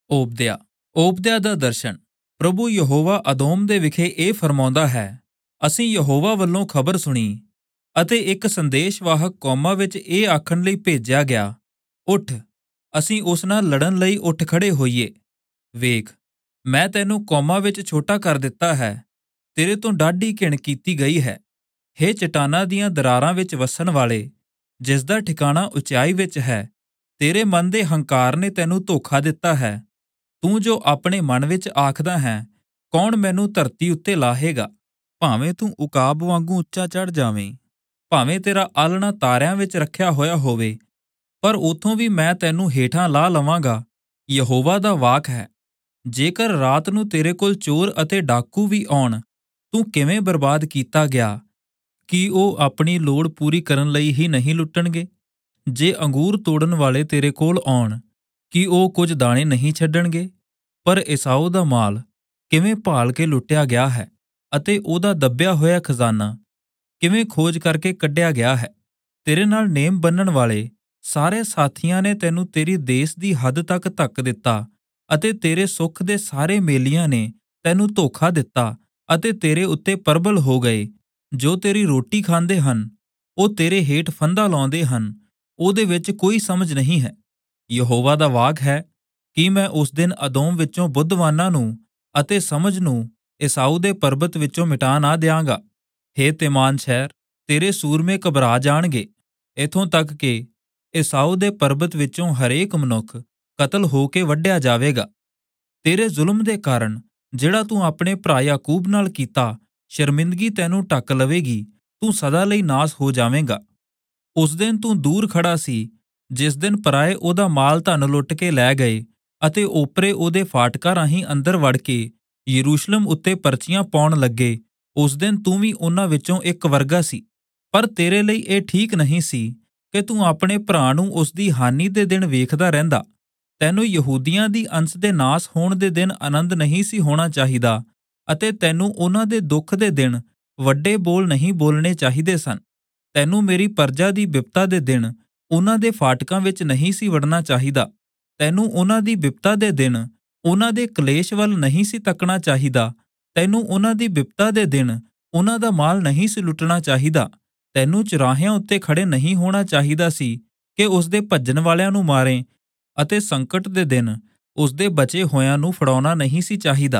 ਓਬਦਿਆ ਓਬਦਿਆ ਦਾ ਦਰਸ਼ਨ। ਪ੍ਰਭੂ ਯਹੋਵਾ ਅਦੋਮ ਦੇ ਵਿਖੇ ਇਹ ਫਰਮਾਉਂਦਾ ਹੈ, ਅਸੀਂ ਯਹੋਵਾ ਵੱਲੋਂ ਖਬਰ ਸੁਣੀ ਅਤੇ ਇੱਕ ਸੰਦੇਸ਼ਵਾਹਕ ਕੌਮਾਂ ਵਿੱਚ ਇਹ ਆਖਣ ਲਈ ਭੇਜਿਆ ਗਿਆ, ਉੱਠ, ਅਸੀਂ ਉਸ ਨਾਲ ਲੜਨ ਲਈ ਉੱਠ ਖੜੇ ਹੋਈਏ। ਵੇਖ, ਮੈਂ ਤੈਨੂੰ ਕੌਮਾਂ ਵਿੱਚ ਛੋਟਾ ਕਰ ਦਿੱਤਾ ਹੈ, ਤੇਰੇ ਤੋਂ ਡਾਢੀ ਘਿਣ ਕੀਤੀ ਗਈ ਹੈ। ਹੇ ਚਟਾਨਾਂ ਦੀਆਂ ਦਰਾਰਾਂ ਵਿੱਚ ਵਸਣ ਵਾਲੇ, ਜਿਸ ਦਾ ਠਿਕਾਣਾ ਉਚਾਈ ਵਿੱਚ ਹੈ, ਤੇਰੇ ਮਨ ਦੇ ਹੰਕਾਰ ਨੇ ਤੈਨੂੰ ਧੋਖਾ ਦਿੱਤਾ ਹੈ। ਤੂੰ ਜੋ ਆਪਣੇ ਮਨ ਵਿੱਚ ਆਖਦਾ ਹੈ, ਕੌਣ ਮੈਨੂੰ ਧਰਤੀ ਉੱਤੇ ਲਾਹੇਗਾ? ਭਾਵੇਂ ਤੂੰ ਉਕਾਬ ਵਾਂਗੂ ਉੱਚਾ ਚੜ੍ਹ ਜਾਵੇਂ, ਭਾਵੇਂ ਤੇਰਾ ਆਲਣਾ ਤਾਰਿਆਂ ਵਿੱਚ ਰੱਖਿਆ ਹੋਇਆ ਹੋਵੇ, ਪਰ ਉਥੋਂ ਵੀ ਮੈਂ ਤੈਨੂੰ ਹੇਠਾਂ ਲਾ ਲਵਾਂਗਾ। ਯਹੋਵਾ ਦਾ ਵਾਕ ਹੈ। ਜੇਕਰ ਰਾਤ ਨੂੰ ਤੇਰੇ ਕੋਲ ਚੋਰ ਅਤੇ ਡਾਕੂ ਵੀ ਆਉਣ, ਤੂੰ ਕਿਵੇਂ ਬਰਬਾਦ ਕੀਤਾ ਗਿਆ? ਕੀ ਉਹ ਆਪਣੀ ਲੋੜ ਪੂਰੀ ਕਰਨ ਲਈ ਹੀ ਨਹੀਂ ਲੁੱਟਣਗੇ? ਜੇ ਅੰਗੂਰ ਤੋੜਨ ਵਾਲੇ ਤੇਰੇ ਕੋਲ ਆਉਣ, ਕੀ ਉਹ ਕੁਝ ਦਾਣੇ ਨਹੀਂ ਛੱਡਣਗੇ? ਪਰ ਏਸਾੂ ਦਾ ਮਾਲ ਕਿਵੇਂ ਭਾਲ ਕੇ ਲੁੱਟਿਆ ਗਿਆ ਹੈ, ਅਤੇ ਉਹਦਾ ਦੱਬਿਆ ਹੋਇਆ ਖਜ਼ਾਨਾ ਕਿਵੇਂ ਖੋਜ ਕਰਕੇ ਕੱਢਿਆ ਗਿਆ ਹੈ। ਤੇਰੇ ਨਾਲ ਨੇਮ ਬੰਨਣ ਵਾਲੇ ਸਾਰੇ ਸਾਥੀਆਂ ਨੇ ਤੈਨੂੰ ਤੇਰੀ ਦੇਸ ਦੀ ਹੱਦ ਤੱਕ ਧੱਕ ਦਿੱਤਾ, ਅਤੇ ਤੇਰੇ ਸੁੱਖ ਦੇ ਸਾਰੇ ਮੇਲੀਆਂ ਨੇ ਤੈਨੂੰ ਧੋਖਾ ਦਿੱਤਾ ਅਤੇ ਤੇਰੇ ਉੱਤੇ ਪ੍ਰਬਲ ਹੋ ਗਏ। ਜੋ ਤੇਰੀ ਰੋਟੀ ਖਾਂਦੇ ਹਨ, ਉਹ ਤੇਰੇ ਹੇਠ ਫੰਦਾ ਲਾਉਂਦੇ ਹਨ, ਉਹਦੇ ਵਿੱਚ ਕੋਈ ਸਮਝ ਨਹੀਂ ਹੈ। ਯਹੋਵਾ ਦਾ ਵਾਕ ਹੈ ਕਿ ਮੈਂ ਉਸ ਦਿਨ ਅਦੋਮ ਵਿੱਚੋਂ ਬੁੱਧਵਾਨਾਂ ਨੂੰ ਅਤੇ ਸਮਝ ਨੂੰ ਏਸਾੂ ਦੇ ਪਰਬਤ ਵਿੱਚੋਂ ਮਿਟਾ ਨਾ ਦਿਆਂਗਾ। ਹੇ ਤੇਮਾਨ ਸ਼ਹਿਰ, ਤੇਰੇ ਸੂਰਮੇ ਘਬਰਾ ਜਾਣਗੇ, ਇੱਥੋਂ ਤੱਕ ਕਿ ਏਸਾੂ ਦੇ ਪਰਬਤ ਵਿੱਚੋਂ ਹਰੇਕ ਮਨੁੱਖ ਕਤਲ ਹੋ ਕੇ ਵੱਢਿਆ ਜਾਵੇਗਾ। ਤੇਰੇ ਜ਼ੁਲਮ ਦੇ ਕਾਰਨ ਜਿਹੜਾ ਤੂੰ ਆਪਣੇ ਭਰਾ ਯਾਕੂਬ ਨਾਲ ਕੀਤਾ, ਸ਼ਰਮਿੰਦਗੀ ਤੈਨੂੰ ਢੱਕ ਲਵੇਗੀ, ਤੂੰ ਸਦਾ ਲਈ ਨਾਸ ਹੋ ਜਾਵੇਂਗਾ। ਉਸ ਦਿਨ ਤੂੰ ਦੂਰ ਖੜਾ ਸੀ, ਜਿਸ ਦਿਨ ਪਰਾਏ ਉਹਦਾ ਮਾਲ ਧਨ ਲੁੱਟ ਕੇ ਲੈ ਗਏ ਅਤੇ ਓਪਰੇ ਉਹਦੇ ਫਾਟਕਾਂ ਰਾਹੀਂ ਅੰਦਰ ਵੜ ਕੇ ਯਰੂਸ਼ਲਮ ਉੱਤੇ ਪਰਚੀਆਂ ਪਾਉਣ ਲੱਗੇ। ਉਸ ਦਿਨ ਤੂੰ ਵੀ ਉਹਨਾਂ ਵਿੱਚੋਂ ਇੱਕ ਵਰਗਾ ਸੀ। ਪਰ ਤੇਰੇ ਲਈ ਇਹ ਠੀਕ ਨਹੀਂ ਸੀ ਕਿ ਤੂੰ ਆਪਣੇ ਭਰਾ ਨੂੰ ਉਸ ਦੀ ਹਾਨੀ ਦੇ ਦਿਨ ਵੇਖਦਾ ਰਹਿੰਦਾ। ਤੈਨੂੰ ਯਹੂਦੀਆਂ ਦੀ ਅੰਸ਼ ਦੇ ਨਾਸ ਹੋਣ ਦੇ ਦਿਨ ਆਨੰਦ ਨਹੀਂ ਸੀ ਹੋਣਾ ਚਾਹੀਦਾ, ਅਤੇ ਤੈਨੂੰ ਉਹਨਾਂ ਦੇ ਦੁੱਖ ਦੇ ਦਿਨ ਵੱਡੇ ਬੋਲ ਨਹੀਂ ਬੋਲਣੇ ਚਾਹੀਦੇ ਸਨ। ਤੈਨੂੰ ਮੇਰੀ ਪਰਜਾ ਦੀ ਬਿਪਤਾ ਦੇ ਦਿਨ ਉਹਨਾਂ ਦੇ ਫਾਟਕਾਂ ਵਿੱਚ ਨਹੀਂ ਸੀ ਵੜਨਾ ਚਾਹੀਦਾ। ਤੈਨੂੰ ਉਹਨਾਂ ਦੀ ਬਿਪਤਾ ਦੇ ਦਿਨ ਉਹਨਾਂ ਦੇ ਕਲੇਸ਼ ਵੱਲ ਨਹੀਂ ਸੀ ਤੱਕਣਾ ਚਾਹੀਦਾ। ਤੈਨੂੰ ਉਹਨਾਂ ਦੀ ਬਿਪਤਾ ਦੇ ਦਿਨ ਉਹਨਾਂ ਦਾ ਮਾਲ ਨਹੀਂ ਸੀ ਲੁੱਟਣਾ ਚਾਹੀਦਾ। ਤੈਨੂੰ ਚੁਰਾਹਿਆਂ ਉੱਤੇ ਖੜੇ ਨਹੀਂ ਹੋਣਾ ਚਾਹੀਦਾ ਸੀ ਕਿ ਉਸ ਦੇ ਭੱਜਣ ਵਾਲਿਆਂ ਨੂੰ ਮਾਰੇ, ਅਤੇ ਸੰਕਟ ਦੇ ਦਿਨ ਉਸ ਦੇ ਬਚੇ ਹੋਇਆਂ ਨੂੰ ਫੜਾਉਣਾ ਨਹੀਂ ਸੀ ਚਾਹੀਦਾ।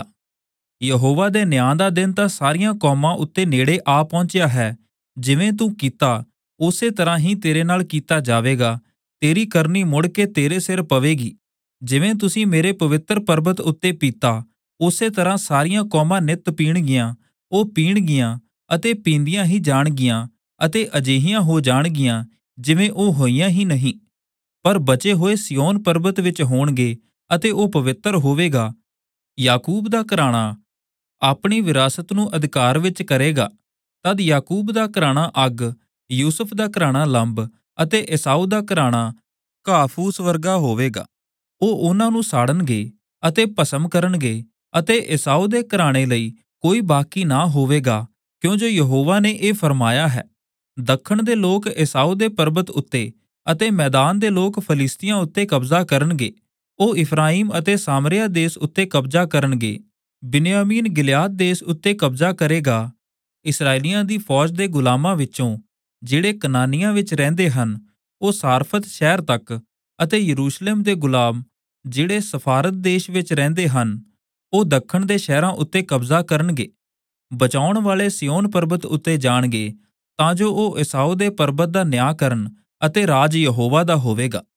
ਯਹੋਵਾ ਦੇ ਨਿਆਂ ਦਾ ਦਿਨ ਤਾਂ ਸਾਰੀਆਂ ਕੌਮਾਂ ਉੱਤੇ ਨੇੜੇ ਆ ਪਹੁੰਚਿਆ ਹੈ। ਜਿਵੇਂ ਤੂੰ ਕੀਤਾ, ਉਸੇ ਤਰ੍ਹਾਂ ਹੀ ਤੇਰੇ ਨਾਲ ਕੀਤਾ ਜਾਵੇਗਾ। ਤੇਰੀ ਕਰਨੀ ਮੁੜ ਕੇ ਤੇਰੇ ਸਿਰ ਪਵੇਗੀ। ਜਿਵੇਂ ਤੁਸੀਂ ਮੇਰੇ ਪਵਿੱਤਰ ਪਰਬਤ ਉੱਤੇ ਪੀਤਾ, ਉਸੇ ਤਰ੍ਹਾਂ ਸਾਰੀਆਂ ਕੌਮਾਂ ਨਿੱਤ ਪੀਣਗੀਆਂ। ਉਹ ਪੀਣਗੀਆਂ ਅਤੇ ਪੀਂਦੀਆਂ ਹੀ ਜਾਣਗੀਆਂ, ਅਤੇ ਅਜਿਹੀਆਂ ਹੋ ਜਾਣਗੀਆਂ ਜਿਵੇਂ ਉਹ ਹੋਈਆਂ ਹੀ ਨਹੀਂ। ਪਰ ਬਚੇ ਹੋਏ ਸਿਯੋਨ ਪਰਬਤ ਵਿੱਚ ਹੋਣਗੇ, ਅਤੇ ਉਹ ਪਵਿੱਤਰ ਹੋਵੇਗਾ। ਯਾਕੂਬ ਦਾ ਘਰਾਣਾ ਆਪਣੀ ਵਿਰਾਸਤ ਨੂੰ ਅਧਿਕਾਰ ਵਿੱਚ ਕਰੇਗਾ। ਤਦ ਯਾਕੂਬ ਦਾ ਘਰਾਣਾ ਅੱਗ, ਯੂਸੁਫ ਦਾ ਘਰਾਣਾ ਲੰਬ, ਅਤੇ ਏਸਾੂ ਦਾ ਘਰਾਣਾ ਘਾਹ-ਫੂਸ ਵਰਗਾ ਹੋਵੇਗਾ। ਉਹ ਉਹਨਾਂ ਨੂੰ ਸਾੜਨਗੇ ਅਤੇ ਭਸਮ ਕਰਨਗੇ, ਅਤੇ ਏਸਾੂ ਦੇ ਘਰਾਣੇ ਲਈ ਕੋਈ ਬਾਕੀ ਨਾ ਹੋਵੇਗਾ, ਕਿਉਂ ਜੋ ਯਹੋਵਾ ਨੇ ਇਹ ਫਰਮਾਇਆ ਹੈ। ਦੱਖਣ ਦੇ ਲੋਕ ਏਸਾੂ ਦੇ ਪਰਬਤ ਉੱਤੇ ਅਤੇ ਮੈਦਾਨ ਦੇ ਲੋਕ ਫਲਿਸਤੀਆਂ ਉੱਤੇ ਕਬਜ਼ਾ ਕਰਨਗੇ। ਉਹ ਇਫਰਾਈਮ ਅਤੇ ਸਾਮਰਿਆ ਦੇਸ ਉੱਤੇ ਕਬਜ਼ਾ ਕਰਨਗੇ। ਬਿਨਯਾਮੀਨ ਗਿਲਿਆਦ ਦੇਸ ਉੱਤੇ ਕਬਜ਼ਾ ਕਰੇਗਾ। ਇਸਰਾਏਲੀਆਂ ਦੀ ਫੌਜ ਦੇ ਗੁਲਾਮਾਂ ਵਿੱਚੋਂ ਜਿਹੜੇ ਕਨਾਨੀਆਂ ਵਿੱਚ ਰਹਿੰਦੇ ਹਨ, ਉਹ ਸਾਰਫਤ ਸ਼ਹਿਰ ਤੱਕ, ਅਤੇ ਯਰੂਸ਼ਲਮ ਦੇ ਗੁਲਾਮ ਜਿਹੜੇ ਸਫਾਰਤ ਦੇਸ਼ ਵਿੱਚ ਰਹਿੰਦੇ ਹਨ, ਉਹ ਦੱਖਣ ਦੇ ਸ਼ਹਿਰਾਂ ਉੱਤੇ ਕਬਜ਼ਾ ਕਰਨਗੇ। ਬਚਾਉਣ ਵਾਲੇ ਸਿਯੋਨ ਪਰਬਤ ਉੱਤੇ ਜਾਣਗੇ, ਤਾਂ ਜੋ ਉਹ ਏਸਾੂ ਦੇ ਪਰਬਤ ਦਾ ਨਿਆਂ ਕਰਨ, ਅਤੇ ਰਾਜ ਯਹੋਵਾ ਦਾ ਹੋਵੇਗਾ।